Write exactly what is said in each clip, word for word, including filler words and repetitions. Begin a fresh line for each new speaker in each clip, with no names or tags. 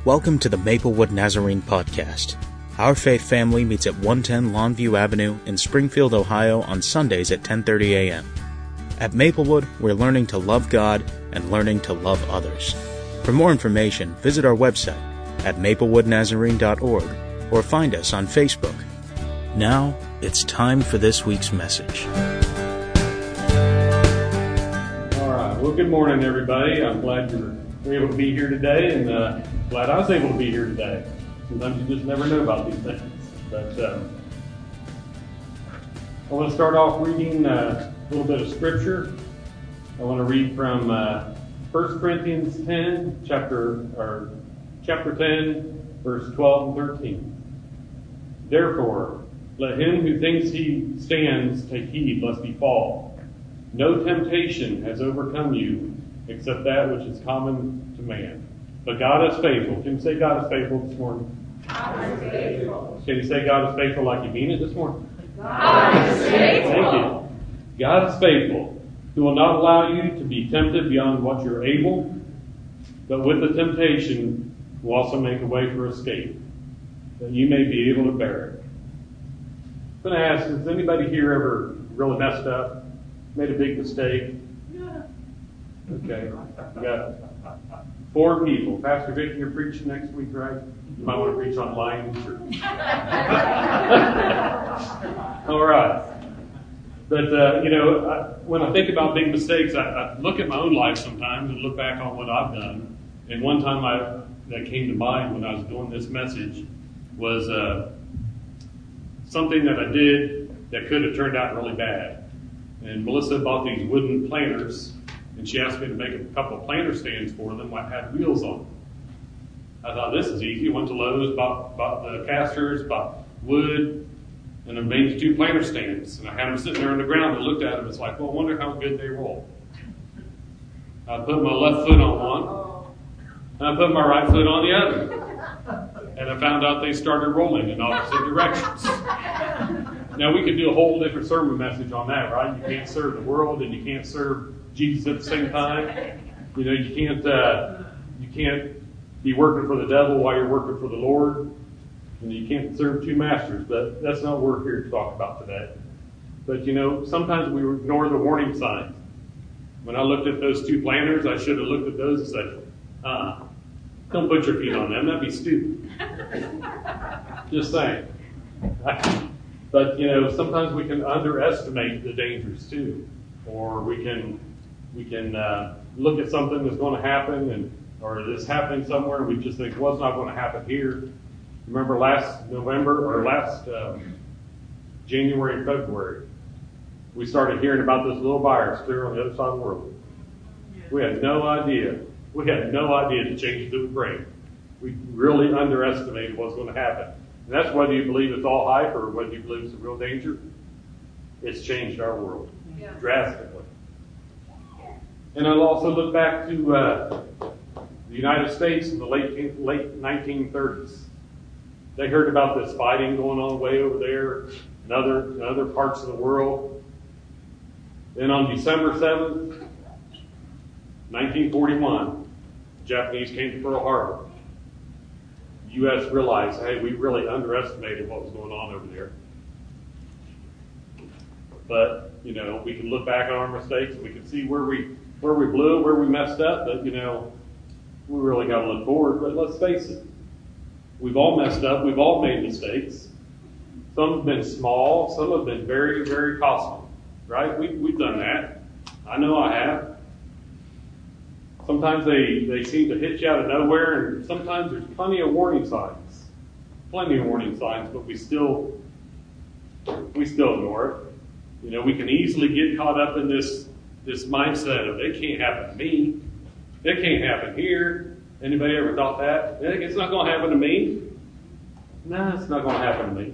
Welcome to the Maplewood Nazarene Podcast. Our faith family meets at one ten Longview Avenue in Springfield, Ohio on Sundays at ten thirty a.m. At Maplewood, we're learning to love God and learning to love others. For more information, visit our website at maplewood nazarene dot org or find us on Facebook. Now, it's time for this week's message.
All right. Well, good morning, everybody. I'm glad you're able to be here today, and uh, glad I was able to be here today. Sometimes you just never know about these things. But um, I want to start off reading uh, a little bit of Scripture. I want to read from uh, First Corinthians ten, chapter or chapter ten, verse twelve and thirteen. Therefore, let him who thinks he stands take heed lest he fall. No temptation has overcome you except that which is common to man. But God is faithful. Can you say God is faithful this morning?
God is faithful.
Can you say God is faithful like you mean it this morning?
God is faithful.
Thank you. God is faithful, who will not allow you to be tempted beyond what you're able, but with the temptation will also make a way for escape, that you may be able to bear it. I'm going to ask, has anybody here ever really messed up, made a big mistake? Okay, we got four people. Pastor Vicky, you're preaching next week, right? You might want to preach online. Sure. All right. But, uh, you know, I, when I think about big mistakes, I, I look at my own life sometimes and look back on what I've done. And one time I, that came to mind when I was doing this message was uh, something that I did that could have turned out really bad. And Melissa bought these wooden planters, and she asked me to make a couple of planter stands for them that had wheels on them. I thought, this is easy. Went to Lowe's, bought, bought the casters, bought wood, and I made the two planter stands. And I had them sitting there on the ground and looked at them. It's like, well, I wonder how good they roll. I put my left foot on one, and I put my right foot on the other. And I found out they started rolling in opposite directions. Now, we could do a whole different sermon message on that, right? You can't serve the world and you can't serve Jesus at the same time. You know, you can't uh, you can't be working for the devil while you're working for the Lord. And you can't serve two masters. But that's not what we're here to talk about today. But, you know, sometimes we ignore the warning signs. When I looked at those two planters, I should have looked at those and said, uh-uh, don't put your feet on them. That'd be stupid. Just saying. But, you know, sometimes we can underestimate the dangers too. Or we can we can uh, look at something that's going to happen, and or this happening somewhere, and we just think, well, it's not going to happen here. Remember last November, or last um, January and February, we started hearing about this little virus clear on the other side of the world. We had no idea. We had no idea the changes it would bring. We really underestimated what's going to happen. And that's whether you believe it's all hype or whether you believe it's a real danger. It's changed our world yeah. drastically. And I'll also look back to uh, the United States in the late late nineteen thirties. They heard about this fighting going on way over there in other, in other parts of the world. Then on December seventh, nineteen forty-one, the Japanese came to Pearl Harbor. The U S realized, hey, we really underestimated what was going on over there. But, you know, we can look back on our mistakes and we can see where we where we blew, where we messed up, but, you know, we really got to look forward. But let's face it, we've all messed up. We've all made mistakes. Some have been small. Some have been very, very costly, right? We, we've done that. I know I have. Sometimes they, they seem to hit you out of nowhere, and sometimes there's plenty of warning signs. Plenty of warning signs, but we still we still ignore it. You know, we can easily get caught up in this this mindset of it can't happen to me. It can't happen here. Anybody ever thought that? It's not going to happen to me. No, it's not going to happen to me.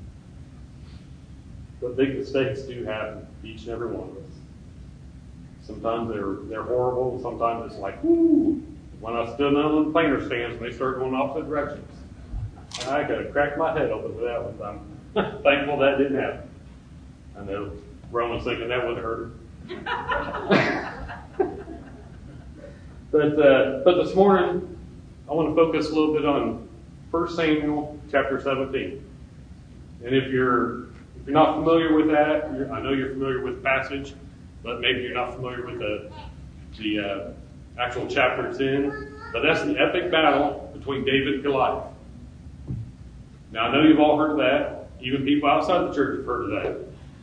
But big mistakes do happen to each and every one of us. Sometimes they're they're horrible. Sometimes it's like, whoo. When I stood on the planer stands, when they started going opposite directions, I could have cracked my head open with that one. I'm thankful that didn't happen. I know Roman's thinking that would hurt her. But uh, but this morning, I want to focus a little bit on First Samuel chapter seventeen. And if you're if you're not familiar with that, you're, I know you're familiar with the passage, but maybe you're not familiar with the the uh, actual chapter it's in. But that's the epic battle between David and Goliath. Now I know you've all heard of that. Even people outside the church have heard of that.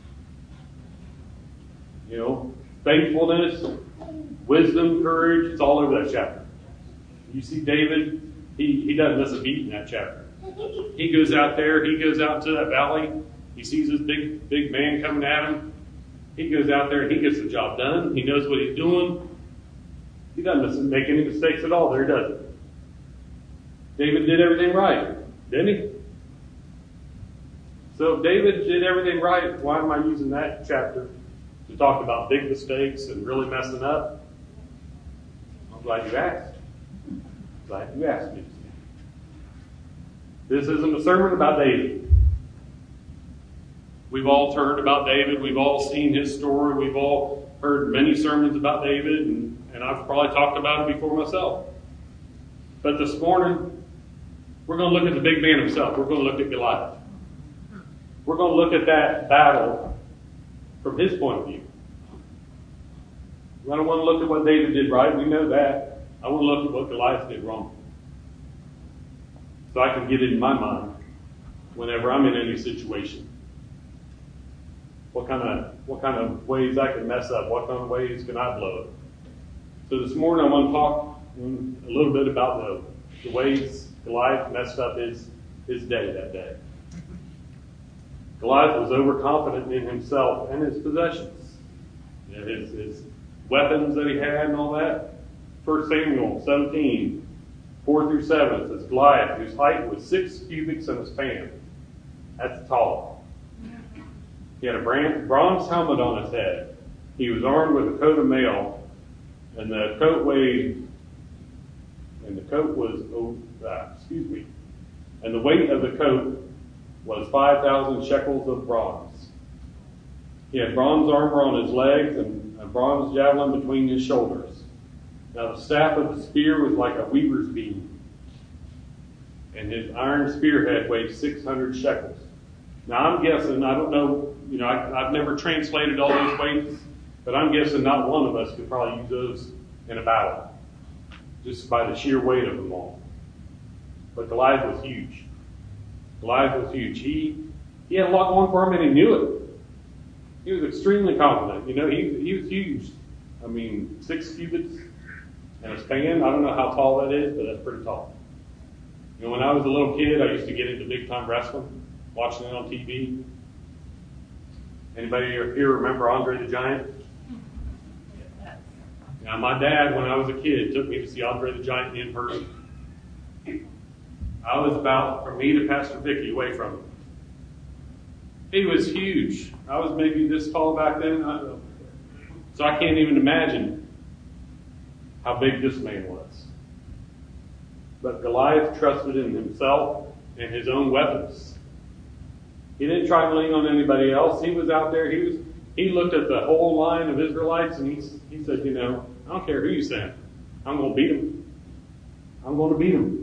You know, faithfulness, wisdom, courage, it's all over that chapter. You see David, he, he doesn't miss a beat in that chapter. He goes out there, he goes out to that valley, he sees this big, big man coming at him. He goes out there and he gets the job done. He knows what he's doing. He doesn't make any mistakes at all there, does he? David did everything right, didn't he? So if David did everything right, why am I using that chapter to talk about big mistakes and really messing up? I'm glad you asked. Glad you asked me. This isn't a sermon about David. We've all heard about David. We've all seen his story. We've all heard many sermons about David, and, and I've probably talked about it before myself. But this morning, we're going to look at the big man himself. We're going to look at Goliath. We're going to look at that battle from his point of view. I don't want to look at what David did right. We know that. I want to look at what Goliath did wrong. So I can get it in my mind whenever I'm in any situation. What kind of what kind of ways I can mess up? What kind of ways can I blow it? So this morning I want to talk a little bit about the, the ways Goliath messed up his, his day that day. Goliath was overconfident in himself and his possessions, you know, his, his weapons that he had and all that. First Samuel seventeen, four through seven says Goliath, whose height was six cubits and a span. That's tall. He had a bronze helmet on his head. He was armed with a coat of mail, and the coat weighed, and the coat was, oh, ah, excuse me, and the weight of the coat was five thousand shekels of bronze. He had bronze armor on his legs and a bronze javelin between his shoulders. Now the staff of the spear was like a weaver's beam, and his iron spearhead weighed six hundred shekels. Now I'm guessing, I don't know, you know, I, I've never translated all those weights, but I'm guessing not one of us could probably use those in a battle, just by the sheer weight of them all. But Goliath was huge. Goliath was huge. He he had a lot going for him, and he knew it. He was extremely confident. You know, he he was huge. I mean, six cubits and a span. I don't know how tall that is, but that's pretty tall. You know, when I was a little kid, I used to get into big time wrestling, watching it on T V. Anybody here remember Andre the Giant? Now, my dad, when I was a kid, took me to see Andre the Giant in person. I was about, from me to Pastor Vicky, away from him. He was huge. I was maybe this tall back then. I don't know. So I can't even imagine how big this man was. But Goliath trusted in himself and his own weapons. He didn't try to lean on anybody else. He was out there. He was. He looked at the whole line of Israelites, and he, he said, you know, I don't care who you send. I'm going to beat him. I'm going to beat him.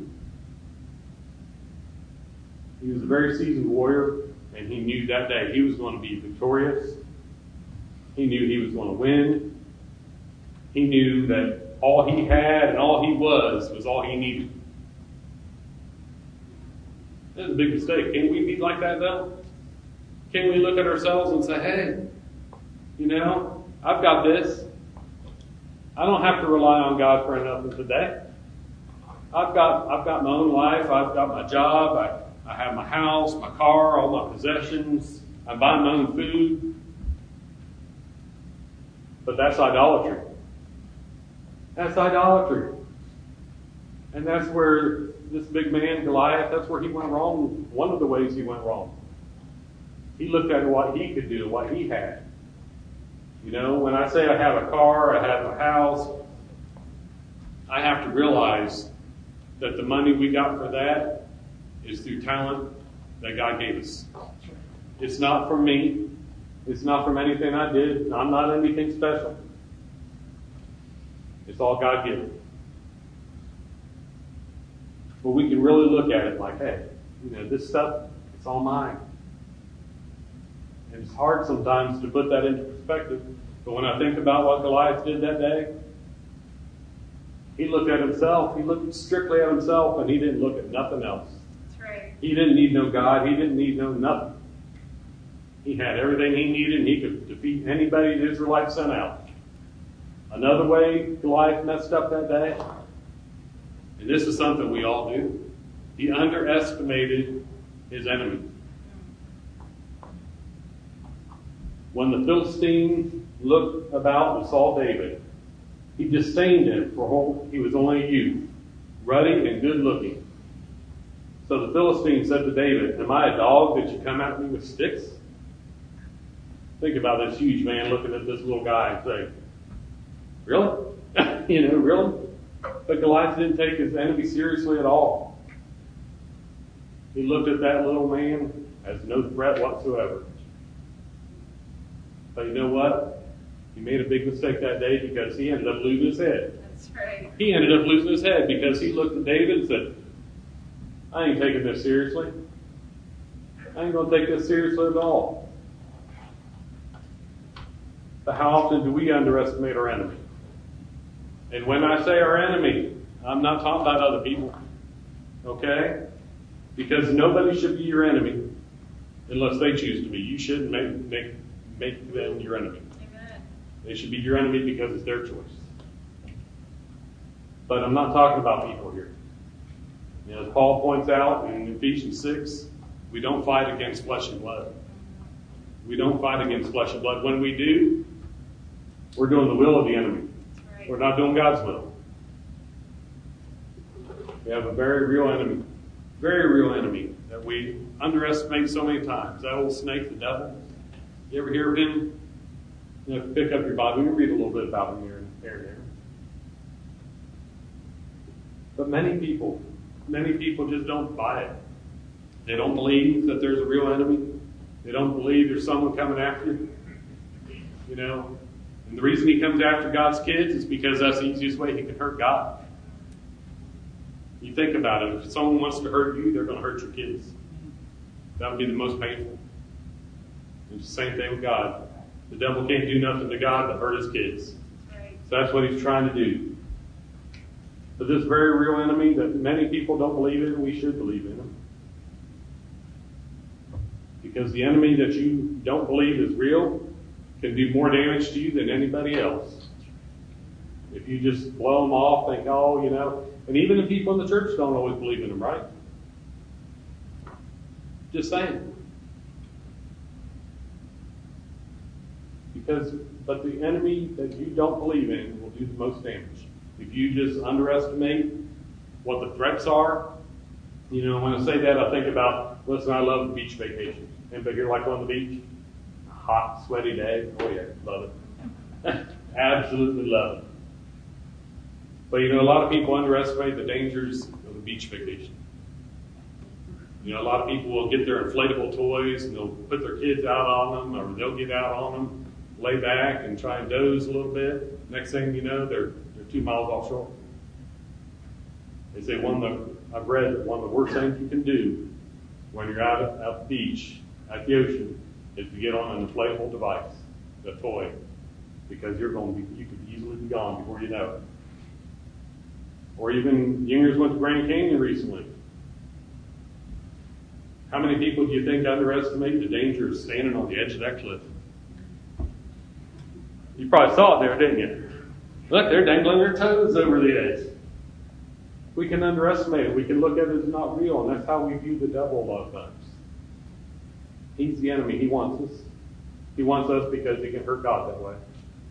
He was a very seasoned warrior, and he knew that day he was going to be victorious. He knew he was going to win. He knew that all he had and all he was was all he needed. That's a big mistake. Can we be like that, though? Can we look at ourselves and say, hey, you know, I've got this. I don't have to rely on God for nothing today. I've got I've got my own life. I've got my job. I, I have my house, my car, all my possessions. I'm buying my own food. But that's idolatry. That's idolatry. And that's where this big man, Goliath, that's where he went wrong. One of the ways he went wrong. He looked at what he could do, what he had. You know, when I say I have a car, I have a house, I have to realize that the money we got for that is through talent that God gave us. It's not from me. It's not from anything I did. I'm not anything special. It's all God given. But we can really look at it like, hey, you know, this stuff, it's all mine. And it's hard sometimes to put that into perspective. But when I think about what Goliath did that day, he looked at himself. He looked strictly at himself, and he didn't look at nothing else.
That's right.
He didn't need no God. He didn't need no nothing. He had everything he needed, and he could defeat anybody the Israelites sent out. Another way Goliath messed up that day, and this is something we all do, he underestimated his enemy. When the Philistine looked about and saw David, he disdained him, for he was only a youth, ruddy and good looking. So the Philistine said to David, am I a dog that you come at me with sticks? Think about this huge man looking at this little guy and saying, really? you know, really? But Goliath didn't take his enemy seriously at all. He looked at that little man as no threat whatsoever. But you know what? He made a big mistake that day because he ended up losing his head.
That's right.
He ended up losing his head because he looked at David and said, I ain't taking this seriously. I ain't going to take this seriously at all. But how often do we underestimate our enemy? And when I say our enemy, I'm not talking about other people. Okay? Because nobody should be your enemy unless they choose to be. You shouldn't make, make, make them your enemy.
Amen.
They should be your enemy because it's their choice. But I'm not talking about people here. You know, as Paul points out in Ephesians six, we don't fight against flesh and blood. We don't fight against flesh and blood. When we do, we're doing the will of the enemy.
Right.
We're not doing God's will. We have a very real enemy. Very real enemy that we underestimate so many times. That old snake, the devil. You ever hear of him? You know, pick up your Bible. You read a little bit about him here and there and there. But many people, many people just don't buy it. They don't believe that there's a real enemy. They don't believe there's someone coming after you. You know, and the reason he comes after God's kids is because that's the easiest way he can hurt God. You think about it. If someone wants to hurt you, they're going to hurt your kids. That would be the most painful. It's the same thing with God. The devil can't do nothing to God but hurt his kids.
Right.
So that's what he's trying to do. But this very real enemy that many people don't believe in, we should believe in him. Because the enemy that you don't believe is real can do more damage to you than anybody else. If you just blow them off, think, oh, you know, and even the people in the church don't always believe in them, right? Just saying. Because, but the enemy that you don't believe in will do the most damage. If you just underestimate what the threats are, you know, when I say that, I think about, listen, I love beach vacations. Anybody here like on the beach? A hot, sweaty day? Oh yeah, love it. Absolutely love it. But you know, a lot of people underestimate the dangers of a beach vacation. You know, a lot of people will get their inflatable toys and they'll put their kids out on them, or they'll get out on them, lay back and try and doze a little bit. Next thing you know, they're they're two miles offshore. They say one of the, I've read that one of the worst things you can do when you're out at, at the beach, at the ocean, is to get on an inflatable device, a toy, because you're going to be, you could easily be gone before you know it. Or even Yingers went to Grand Canyon recently. How many people do you think underestimate the danger of standing on the edge of that cliff? You probably saw it there, didn't you? Look, they're dangling their toes over the edge. We can underestimate it. We can look at it as not real, and that's how we view the devil a lot of times. He's the enemy. He wants us. He wants us because he can hurt God that way.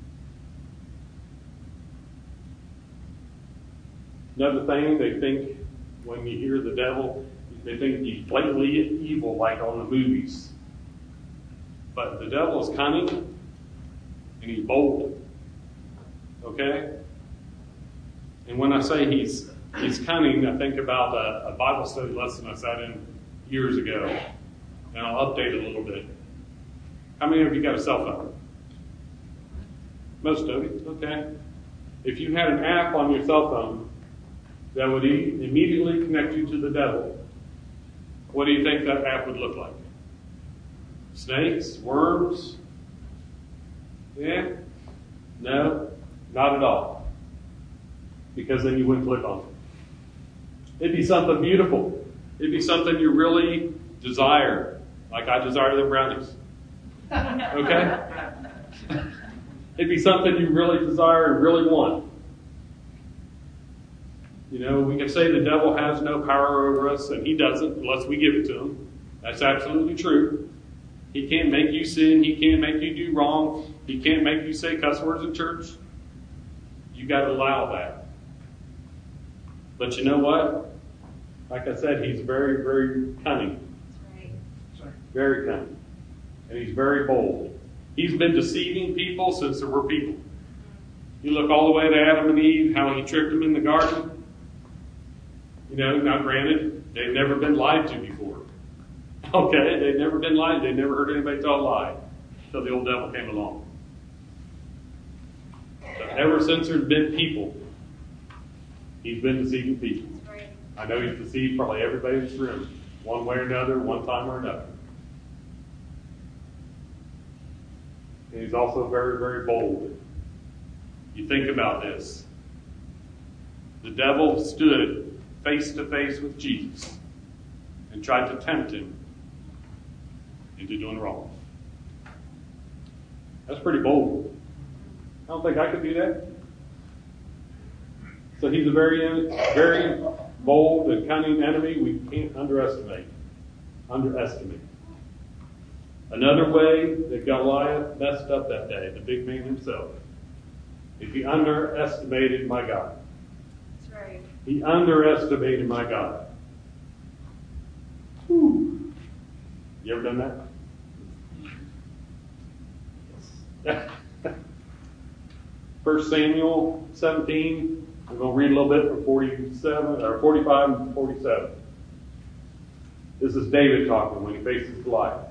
Another thing, they think when you hear the devil, they think he's blatantly evil like on the movies. But the devil is cunning and he's bold. Okay? And when I say he's he's cunning, I think about a, a Bible study lesson I sat in years ago. And I'll update it a little bit. How many of you got a cell phone? Most of you, okay. If you had an app on your cell phone that would e- immediately connect you to the devil, what do you think that path would look like? Snakes? Worms? Yeah? No? Not at all. Because then you wouldn't click on it. It'd be something beautiful. It'd be something you really desire. Like I desire the brownies. Okay? It'd be something you really desire and really want. You know, we can say the devil has no power over us, and he doesn't unless we give it to him. That's absolutely true. He can't make you sin. He can't make you do wrong. He can't make you say cuss words in church. You got to allow that. But you know what? Like I said, he's very, very cunning.
That's right.
Very cunning. And he's very bold. He's been deceiving people since there were people. You look all the way to Adam and Eve, how he tricked them in the garden. You know, now granted, they've never been lied to before. Okay, they've never been lied. They've never heard anybody tell a lie until the old devil came along. But ever since there's been people, he's been deceiving people.
That's right.
I know he's deceived probably everybody in this room, one way or another, one time or another. And he's also very, very bold. You think about this. The devil stood face to face with Jesus and tried to tempt him into doing wrong. That's pretty bold. I don't think I could do that. So he's a very, very bold and cunning enemy we can't underestimate. Underestimate. Another way that Goliath messed up that day, the big man himself, is he underestimated my God.
That's right.
He underestimated my God. Whew. You ever done that? First Samuel seventeen. We're going to read a little bit from forty-seven or forty-five and forty-seven. This is David talking when he faces Goliath.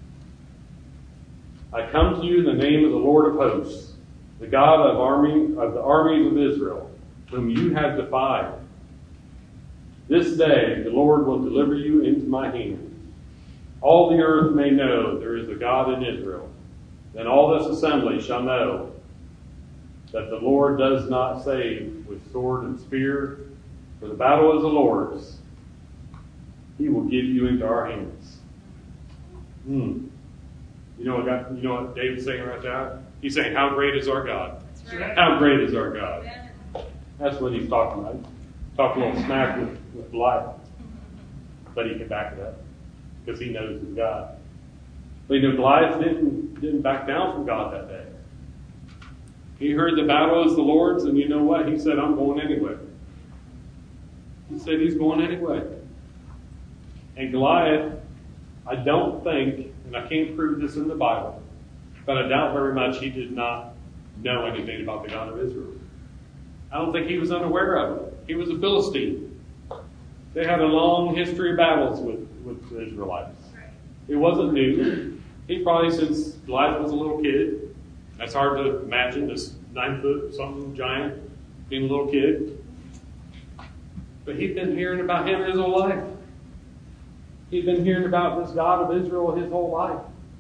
I come to you in the name of the Lord of hosts, the God of army of the armies of Israel, whom you have defied. This day the Lord will deliver you into my hand. All the earth may know there is a God in Israel. Then all this assembly shall know that the Lord does not save with sword and spear, for the battle is the Lord's. He will give you into our hands. Hmm. You know what God, you know what David's saying right there? He's saying, how great is our God?
That's right.
How great is our God?
Amen.
That's what he's talking about. Talk a little smack with, with Goliath. But he can back it up. Because he knows he's God. But you know, Goliath didn't, didn't back down from God that day. He heard the battle is the Lord's, and you know what? He said, I'm going anyway. He said he's going anyway. And Goliath, I don't think, and I can't prove this in the Bible, but I doubt very much he did not know anything about the God of Israel. I don't think he was unaware of it. He was a Philistine. They had a long history of battles with, with the Israelites. It wasn't new. He probably, since Goliath was a little kid, that's hard to imagine, this nine foot something giant being a little kid. But he'd been hearing about him his whole life. He'd been hearing about this God of Israel his whole life.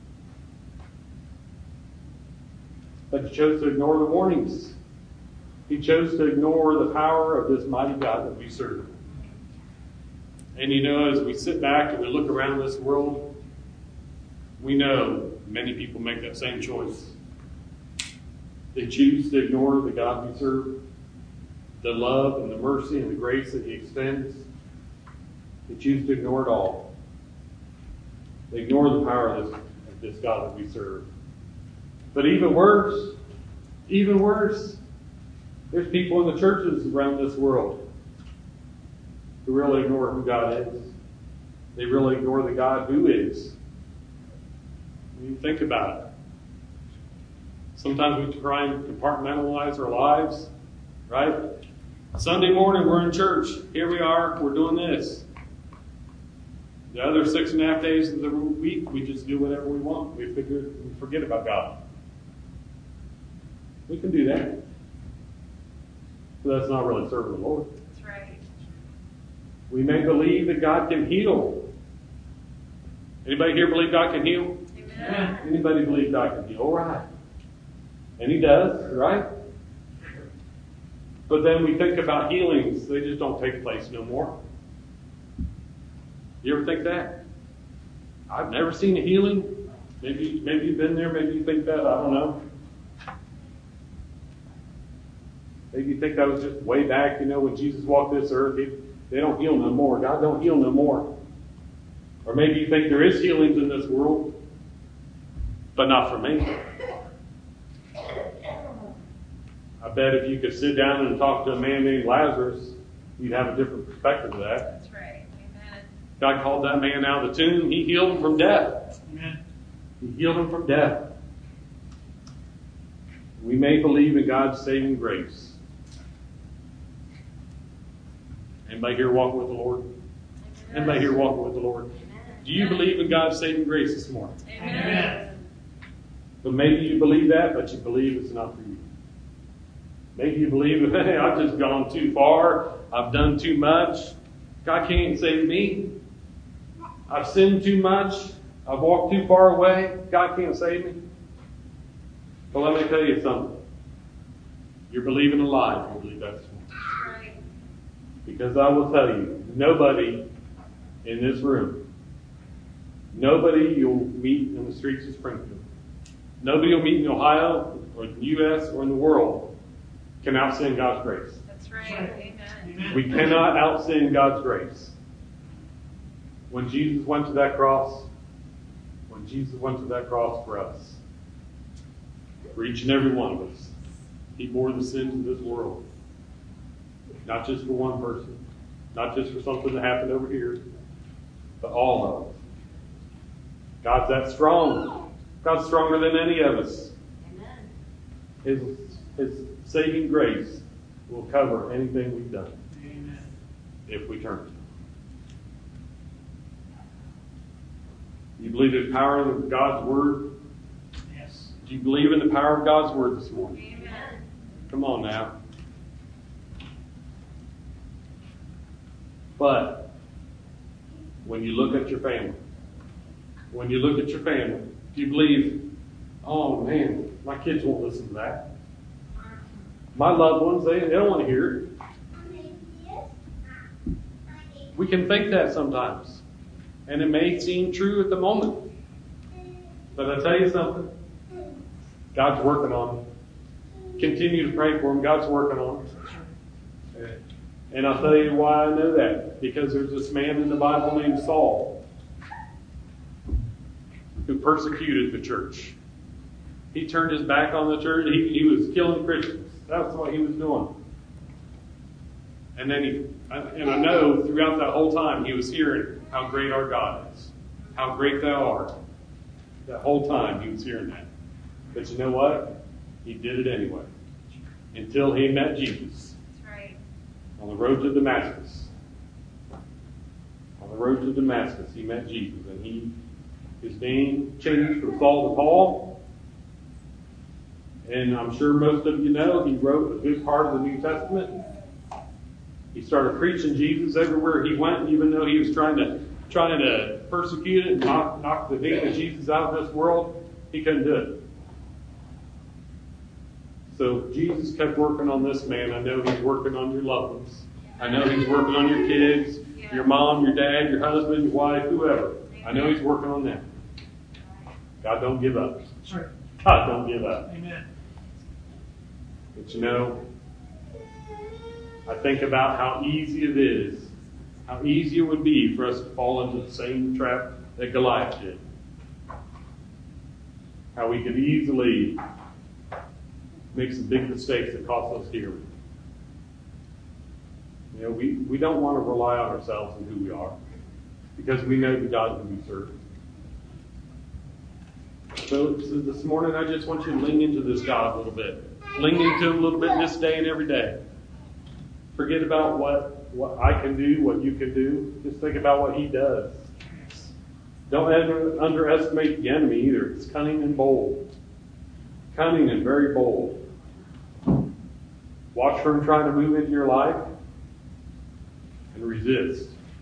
But he chose to ignore the warnings. He chose to ignore the power of this mighty God that we serve. And you know, as we sit back and we look around this world, we know many people make that same choice. They choose to ignore the God we serve, the love and the mercy and the grace that he extends. They choose to ignore it all. They ignore the power of this, of this God that we serve. But even worse, even worse, there's people in the churches around this world who really ignore who God is. They really ignore the God who is. When you think about it. Sometimes we try and compartmentalize our lives, right? Sunday morning, we're in church. Here we are, we're doing this. The other six and a half days of the week, we just do whatever we want. We figure, we forget about God. We can do that. But that's not really serving the Lord.
That's right.
We may believe that God can heal. Anybody here believe God can heal?
Amen.
Anybody believe God can heal? All right. And He does, right? But then we think about healings. They just don't take place no more. You ever think that? I've never seen a healing. Maybe, maybe you've been there. Maybe you think that. I don't know. Maybe you think that was just way back, you know, when Jesus walked this earth. He, they don't heal no more. God don't heal no more. Or maybe you think there is healings in this world, but not for me. I bet if you could sit down and talk to a man named Lazarus, you'd have a different perspective of that.
That's right. Amen.
God called that man out of the tomb. He healed him from death.
Amen.
He healed him from death. We may believe in God's saving grace. Anybody here walking with the Lord? Anybody here walking with the Lord? Do you believe in God's saving grace this morning?
Amen.
But maybe you believe that, but you believe it's not for you. Maybe you believe, hey, I've just gone too far. I've done too much. God can't save me. I've sinned too much. I've walked too far away. God can't save me. But let me tell you something. You're believing a lie if you believe that this morning.
That's right.
Because I will tell you, nobody in this room, nobody you'll meet in the streets of Springfield, nobody you'll meet in Ohio or the U S or in the world can outsin God's grace.
That's right. Amen.
Amen.
We cannot outsin God's grace. When Jesus went to that cross, when Jesus went to that cross for us, for each and every one of us, He bore the sins of this world. Not just for one person, not just for something that happened over here, but all of us. God's that strong. God's stronger than any of us.
Amen.
His, His saving grace will cover anything we've done
Amen.
if we turn to Him. You believe in the power of God's Word?
Yes.
Do you believe in the power of God's Word this morning?
Amen.
Come on now. But when you look at your family, when you look at your family, do you believe, oh man, my kids won't listen to that. My loved ones, they, they don't want to hear it. We can think that sometimes. And it may seem true at the moment. But I tell you something. God's working on it. Continue to pray for them. God's working on it. And I'll tell you why I know that. Because there's this man in the Bible named Saul who persecuted the church. He turned his back on the church. He, he was killing Christians. That's what he was doing. And then he, and I know throughout that whole time he was hearing how great our God is. How great thou art. That whole time he was hearing that. But you know what? He did it anyway. Until he met Jesus.
That's right.
On the road to Damascus. On the road to Damascus, he met Jesus. And he, his name changed from Saul to Paul. And I'm sure most of you know, he wrote a good part of the New Testament. He started preaching Jesus everywhere he went, even though he was trying to trying to persecute it and knock, knock the name of Jesus out of this world. He couldn't do it. So Jesus kept working on this man. I know he's working on your loved ones. I know he's working on your kids, your mom, your dad, your husband, your wife, whoever. I know he's working on them. God don't give up.
Sure.
God don't give up.
Amen.
But you know, I think about how easy it is, how easy it would be for us to fall into the same trap that Goliath did. How we could easily make some big mistakes that cost us dearly. You know, we, we don't want to rely on ourselves and who we are, because we know the God who we serve. So, so this morning, I just want you to lean into this God a little bit. Lean into Him a little bit this day and every day. Forget about what, what I can do, what you can do. Just think about what He does. Don't under, underestimate the enemy either. It's cunning and bold. Cunning and very bold. Watch for him trying to move into your life and resist.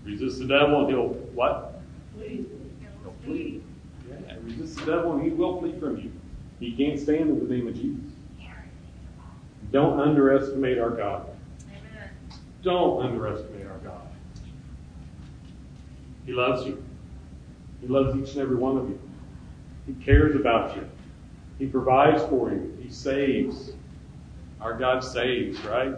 Resist the devil and he'll what? Flee. He'll flee. Yeah, resist the devil and he will flee from you. He can't stand in the name of Jesus. Don't underestimate our God.
Amen.
Don't underestimate our God. He loves you. He loves each and every one of you. He cares about you. He provides for you. He saves. Our God saves, right?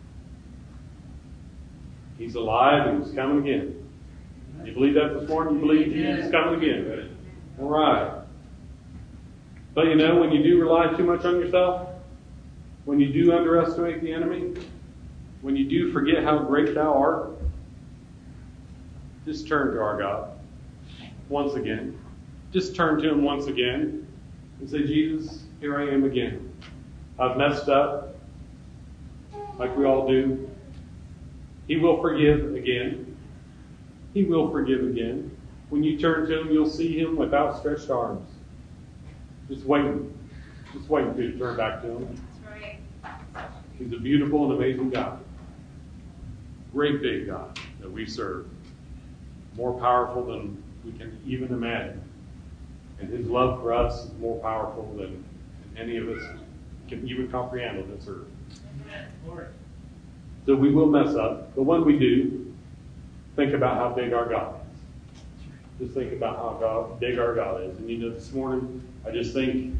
He's alive and He's coming again. You believe that this morning? You believe Jesus is coming again? All right. But you know, when you do rely too much on yourself, when you do underestimate the enemy, when you do forget how great thou art, just turn to our God once again. Just turn to Him once again and say, Jesus, here I am again. I've messed up, like we all do. He will forgive again. He will forgive again. When you turn to Him, you'll see Him with outstretched arms. Just waiting. Just waiting for you to turn back to Him.
That's right.
He's a beautiful and amazing God. Great big God that we serve. More powerful than we can even imagine. And His love for us is more powerful than any of us can even comprehend on this earth.
Amen.
So we will mess up. But when we do, think about how big our God is. Just think about how God, big our God is. And you know, this morning, I just think,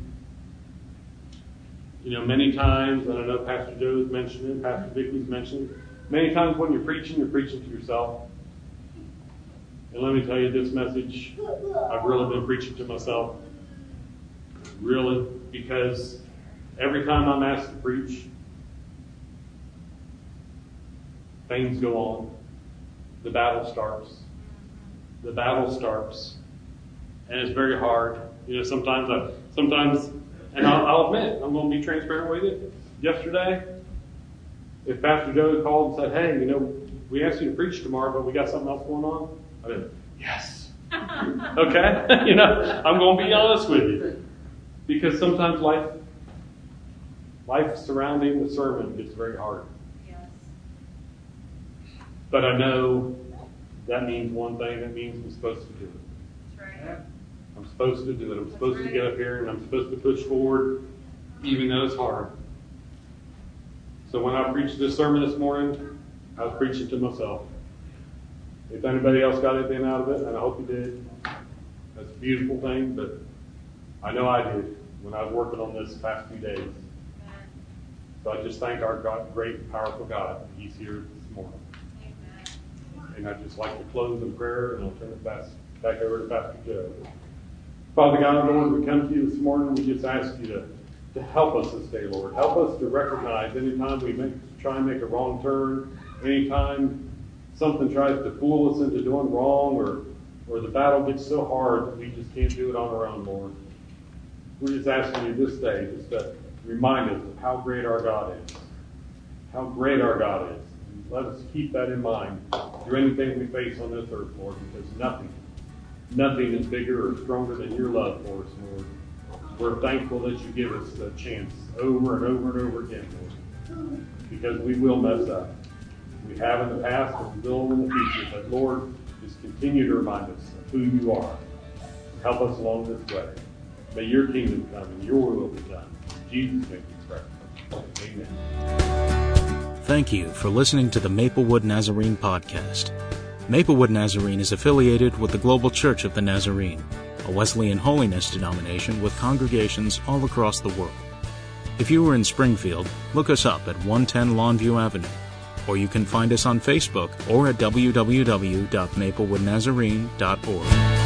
you know, many times, and I know Pastor Joe's mentioned it, Pastor Vicky's mentioned it, many times when you're preaching, you're preaching to yourself. And let me tell you, this message, I've really been preaching to myself. Really, because every time I'm asked to preach, things go on. The battle starts. The battle starts. And it's very hard. You know, sometimes, I, sometimes, and I'll, I'll admit, I'm going to be transparent with you. Yesterday, if Pastor Joe called and said, hey, you know, we asked you to preach tomorrow, but we got something else going on, I'd be like, yes. Okay? You know, I'm going to be honest with you. Because sometimes life, life surrounding the sermon gets very hard.
Yes.
But I know that means one thing. That means I'm supposed to do it.
That's right.
I'm supposed to do it. I'm supposed to get up here and I'm supposed to push forward, even though it's hard. So when I preached this sermon this morning, I was preaching to myself. If anybody else got anything out of it, and I hope you did, that's a beautiful thing, but I know I did when I was working on this past few days. So I just thank our God, great, powerful God, that He's here this morning.
Amen.
And I'd just like to close in prayer, and I'll turn it back, back over to Pastor Joe. Father God, Lord, we come to you this morning. We just ask you to, to help us this day, Lord. Help us to recognize anytime we make, try and make a wrong turn, anytime something tries to fool us into doing wrong, or, or the battle gets so hard that we just can't do it on our own, Lord. We're just asking you this day just to remind us of how great our God is. How great our God is. And let us keep that in mind through anything we face on this earth, Lord, because nothing, nothing is bigger or stronger than your love for us, Lord. We're thankful that you give us the chance over and over and over again, Lord, because we will mess up. We have in the past and we will in the future, but Lord, just continue to remind us of who you are. Help us along this way. May your kingdom come and your will be done. In Jesus' name we pray. Amen.
Thank you for listening to the Maplewood Nazarene podcast. Maplewood Nazarene is affiliated with the Global Church of the Nazarene, a Wesleyan holiness denomination with congregations all across the world. If you are in Springfield, look us up at one ten Longview Avenue, or you can find us on Facebook or at w w w dot maplewood nazarene dot org.